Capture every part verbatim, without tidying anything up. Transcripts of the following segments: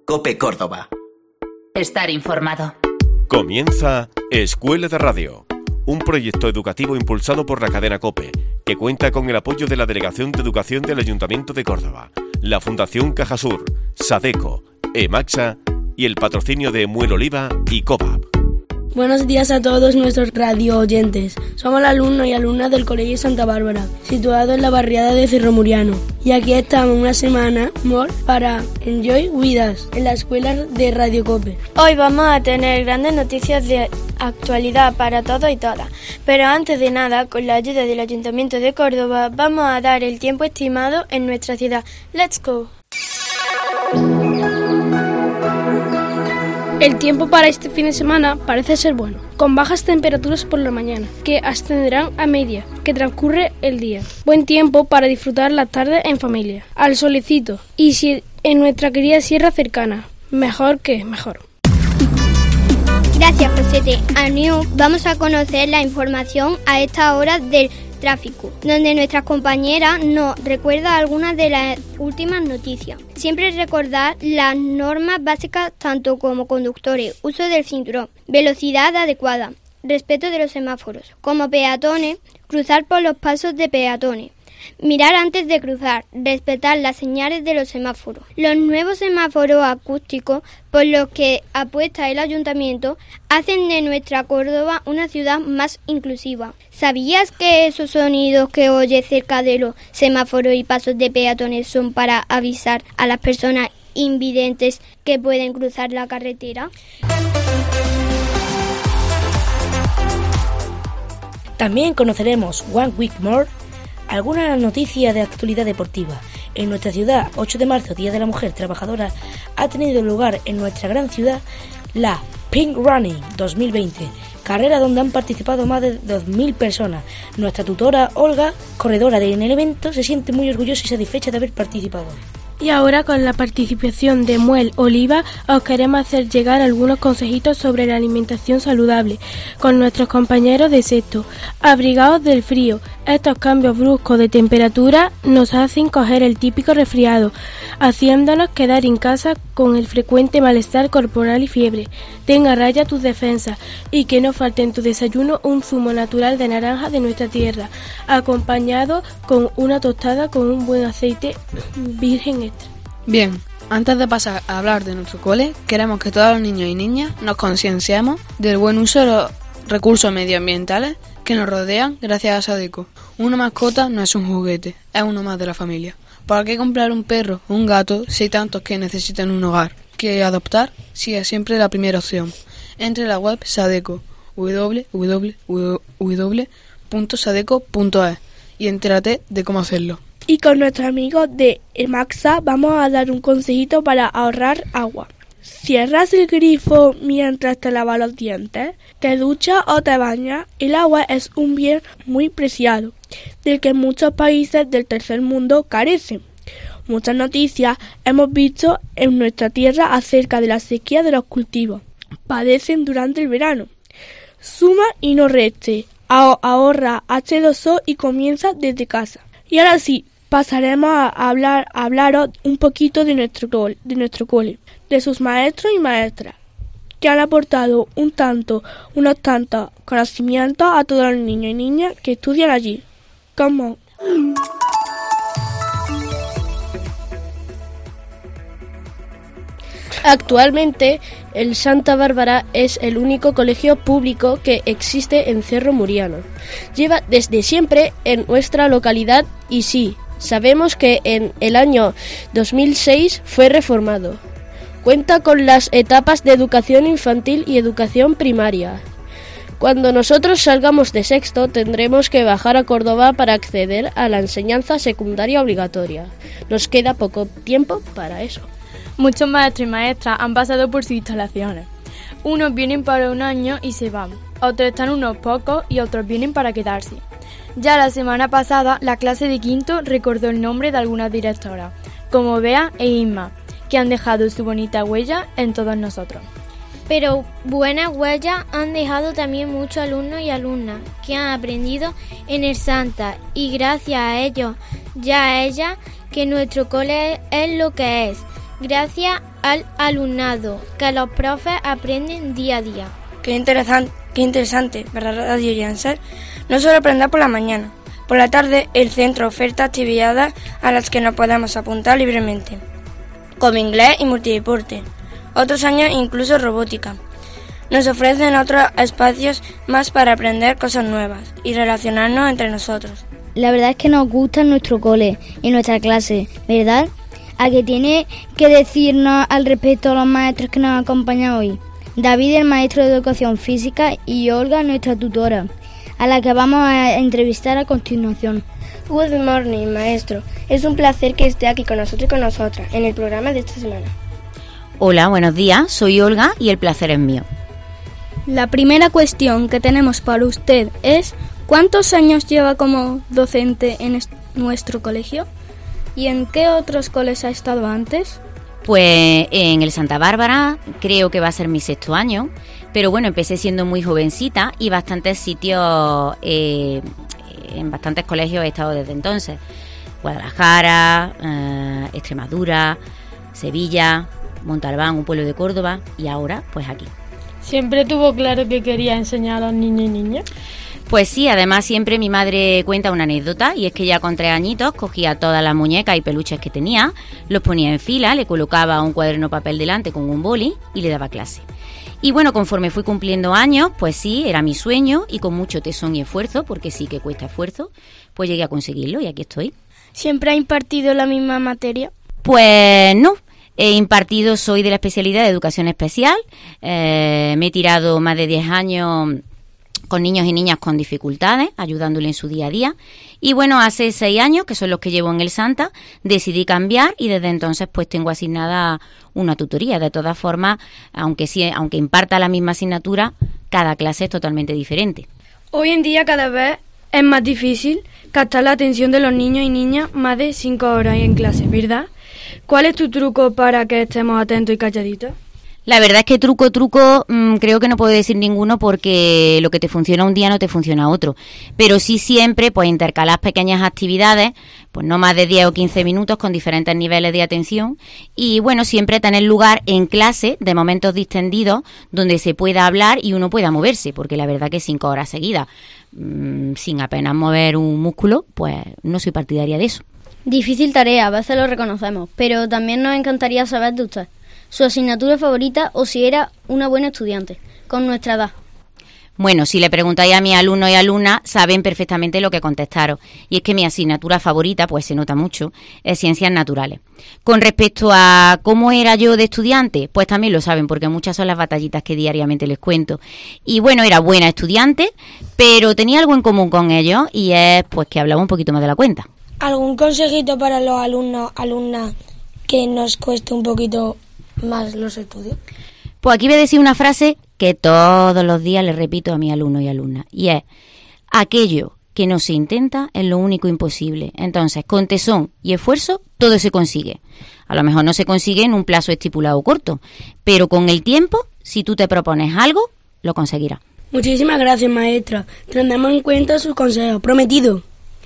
COPE Córdoba. Estar informado. Comienza Escuela de Radio, un proyecto educativo impulsado por la cadena COPE, que cuenta con el apoyo de la Delegación de Educación del Ayuntamiento de Córdoba, la Fundación Cajasur, Sadeco, EMAXA y el patrocinio de Muel Oliva y COVAP. Buenos días a todos nuestros radio oyentes. Somos alumnos y alumnas del Colegio Santa Bárbara, situado en la barriada de Cerro Muriano. Y aquí estamos una semana more para Enjoy With Us, en la escuela de Radio COPE. Hoy vamos a tener grandes noticias de actualidad para todos y todas. Pero antes de nada, con la ayuda del Ayuntamiento de Córdoba, vamos a dar el tiempo estimado en nuestra ciudad. ¡Let's go! El tiempo para este fin de semana parece ser bueno, con bajas temperaturas por la mañana, que ascenderán a media, que transcurre el día. Buen tiempo para disfrutar la tarde en familia, al solecito, y si en nuestra querida sierra cercana, mejor que mejor. Gracias, Josete. A New vamos a conocer la información a esta hora del tráfico, donde nuestras compañeras nos recuerda algunas de las últimas noticias. Siempre recordar las normas básicas tanto como conductores, uso del cinturón, velocidad adecuada, respeto de los semáforos. Como peatones, cruzar por los pasos de peatones. Mirar antes de cruzar, respetar las señales de los semáforos. Los nuevos semáforos acústicos por los que apuesta el Ayuntamiento hacen de nuestra Córdoba una ciudad más inclusiva. ¿Sabías que esos sonidos que oyes cerca de los semáforos y pasos de peatones son para avisar a las personas invidentes que pueden cruzar la carretera? También conoceremos One Week More, alguna noticia de actualidad deportiva. En nuestra ciudad, ocho de marzo, Día de la Mujer Trabajadora, ha tenido lugar en nuestra gran ciudad la Pink Running dos mil veinte, carrera donde han participado más de dos mil personas. Nuestra tutora Olga, corredora en el evento, se siente muy orgullosa y satisfecha de haber participado. Y ahora, con la participación de Muel Oliva, os queremos hacer llegar algunos consejitos sobre la alimentación saludable con nuestros compañeros de sexto. Abrigaos del frío. Estos cambios bruscos de temperatura nos hacen coger el típico resfriado, haciéndonos quedar en casa con el frecuente malestar corporal y fiebre. Ten a raya tus defensas y que no falte en tu desayuno un zumo natural de naranja de nuestra tierra, acompañado con una tostada con un buen aceite virgen extra. Bien, antes de pasar a hablar de nuestro cole, queremos que todos los niños y niñas nos concienciemos del buen uso de los recursos medioambientales que nos rodean gracias a Sadeco. Una mascota no es un juguete, es uno más de la familia. ¿Para qué comprar un perro o un gato si hay tantos que necesitan un hogar? Que adoptar sí es siempre la primera opción. Entre en la web Sadeco, doble u doble u doble u punto sadeco punto es, y entérate de cómo hacerlo. Y con nuestros amigos de EMAXA vamos a dar un consejito para ahorrar agua. Cierras el grifo mientras te lavas los dientes, te duchas o te bañas. El agua es un bien muy preciado, del que muchos países del tercer mundo carecen. Muchas noticias hemos visto en nuestra tierra acerca de la sequía de los cultivos. Padecen durante el verano. Suma y no reste. Ahorra hache dos o y comienza desde casa. Y ahora sí, pasaremos a hablar a hablaros un poquito de nuestro cole, de nuestro cole, de sus maestros y maestras, que han aportado un tanto, unos tantos conocimientos a todos los niños y niñas que estudian allí. Como actualmente, el Santa Bárbara es el único colegio público que existe en Cerro Muriano. Lleva desde siempre en nuestra localidad y sí, sabemos que en el año dos mil seis fue reformado. Cuenta con las etapas de educación infantil y educación primaria. Cuando nosotros salgamos de sexto tendremos que bajar a Córdoba para acceder a la enseñanza secundaria obligatoria. Nos queda poco tiempo para eso. Muchos maestros y maestras han pasado por sus instalaciones. Unos vienen para un año y se van, otros están unos pocos y otros vienen para quedarse. Ya la semana pasada, la clase de quinto recordó el nombre de algunas directoras, como Bea e Inma, que han dejado su bonita huella en todos nosotros. Pero buenas huellas han dejado también muchos alumnos y alumnas que han aprendido en el Santa, y gracias a ellos, ya a ella, que nuestro cole es lo que es. Gracias al alumnado, que los profes aprenden día a día. Qué interesante, qué interesante, ¿verdad, Radio Janssen? No solo aprender por la mañana. Por la tarde, el centro oferta actividades a las que nos podemos apuntar libremente, como inglés y multideporte. Otros años incluso robótica. Nos ofrecen otros espacios más para aprender cosas nuevas y relacionarnos entre nosotros. La verdad es que nos gusta nuestro cole y nuestra clase, ¿verdad? ¿A qué tiene que decirnos al respecto a los maestros que nos acompañan hoy? David, el maestro de educación física, y Olga, nuestra tutora, a la que vamos a entrevistar a continuación. Good morning, maestro. Es un placer que esté aquí con nosotros y con nosotras en el programa de esta semana. Hola, buenos días. Soy Olga y el placer es mío. La primera cuestión que tenemos para usted es ¿cuántos años lleva como docente en nuestro colegio? ¿Y en qué otros coles ha estado antes? Pues en el Santa Bárbara creo que va a ser mi sexto año, pero bueno, empecé siendo muy jovencita y bastantes sitios, eh, en bastantes colegios he estado desde entonces. Guadalajara, eh, Extremadura, Sevilla, Montalbán, un pueblo de Córdoba, y ahora pues aquí. ¿Siempre tuvo claro que quería enseñar a los niños y niñas? Pues sí, además siempre mi madre cuenta una anécdota, y es que ya con tres añitos cogía todas las muñecas y peluches que tenía, los ponía en fila, le colocaba un cuaderno papel delante con un boli y le daba clase. Y bueno, conforme fui cumpliendo años, pues sí, era mi sueño, y con mucho tesón y esfuerzo, porque sí que cuesta esfuerzo, pues llegué a conseguirlo y aquí estoy. ¿Siempre ha impartido la misma materia? Pues no. He impartido, soy de la especialidad de educación especial, eh, me he tirado más de diez años con niños y niñas con dificultades, ayudándole en su día a día. Y bueno, hace seis años, que son los que llevo en el Santa, decidí cambiar y desde entonces pues tengo asignada una tutoría. De todas formas, aunque, sí, aunque imparta la misma asignatura, cada clase es totalmente diferente. Hoy en día cada vez es más difícil captar la atención de los niños y niñas más de cinco horas en clase, ¿verdad? ¿Cuál es tu truco para que estemos atentos y calladitos? La verdad es que truco, truco, mmm, creo que no puedo decir ninguno, porque lo que te funciona un día no te funciona otro. Pero sí siempre, pues intercalar pequeñas actividades, pues no más de diez o quince minutos con diferentes niveles de atención. Y bueno, siempre tener lugar en clase de momentos distendidos donde se pueda hablar y uno pueda moverse, porque la verdad que cinco horas seguidas, mmm, sin apenas mover un músculo, pues no soy partidaria de eso. Difícil tarea, a veces lo reconocemos, pero también nos encantaría saber de usted su asignatura favorita o si era una buena estudiante, con nuestra edad. Bueno, si le preguntáis a mis alumnos y alumnas, saben perfectamente lo que contestaron. Y es que mi asignatura favorita, pues se nota mucho, es Ciencias Naturales. Con respecto a cómo era yo de estudiante, pues también lo saben, porque muchas son las batallitas que diariamente les cuento. Y bueno, era buena estudiante, pero tenía algo en común con ellos, y es pues que hablaba un poquito más de la cuenta. ¿Algún consejito para los alumnos, alumnas, que nos cueste un poquito más los estudios? Pues aquí voy a decir una frase que todos los días le repito a mis alumnos y alumnas, y es: aquello que no se intenta es lo único imposible. Entonces, con tesón y esfuerzo, todo se consigue. A lo mejor no se consigue en un plazo estipulado corto, pero con el tiempo, si tú te propones algo, lo conseguirás. Muchísimas gracias, maestra. Tendremos en cuenta sus consejos, prometido.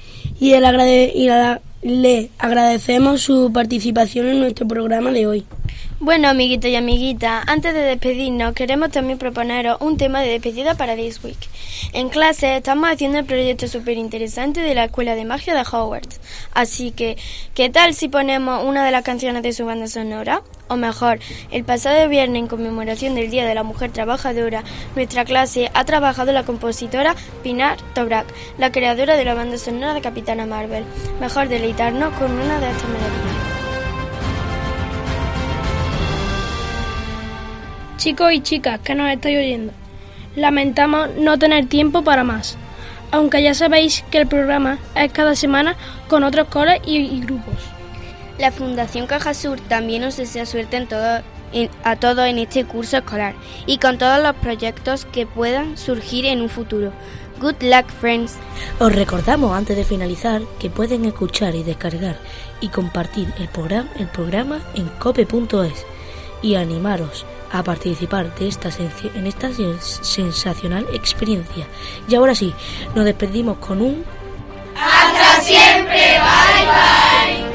Y, el agrade- y la- le agradecemos su participación en nuestro programa de hoy. Bueno, amiguitos y amiguitas, antes de despedirnos, queremos también proponeros un tema de despedida para This Week. En clase estamos haciendo el proyecto súper interesante de la Escuela de Magia de Hogwarts. Así que, ¿qué tal si ponemos una de las canciones de su banda sonora? O mejor, el pasado viernes, en conmemoración del Día de la Mujer Trabajadora, nuestra clase ha trabajado la compositora Pinar Tobrak, la creadora de la banda sonora de Capitana Marvel. Mejor deleitarnos con una de estas melodías. Chicos y chicas que nos estáis oyendo, lamentamos no tener tiempo para más, aunque ya sabéis que el programa es cada semana con otros coles y, y grupos. La Fundación Cajasur también os desea suerte en todo, en, a todos en este curso escolar y con todos los proyectos que puedan surgir en un futuro. Good luck, friends. Os recordamos antes de finalizar que pueden escuchar y descargar y compartir el programa, el programa en cope punto es y animaros a participar de esta senci- en esta sensacional experiencia. Y ahora sí, nos despedimos con un... ¡Hasta siempre! ¡Bye, bye!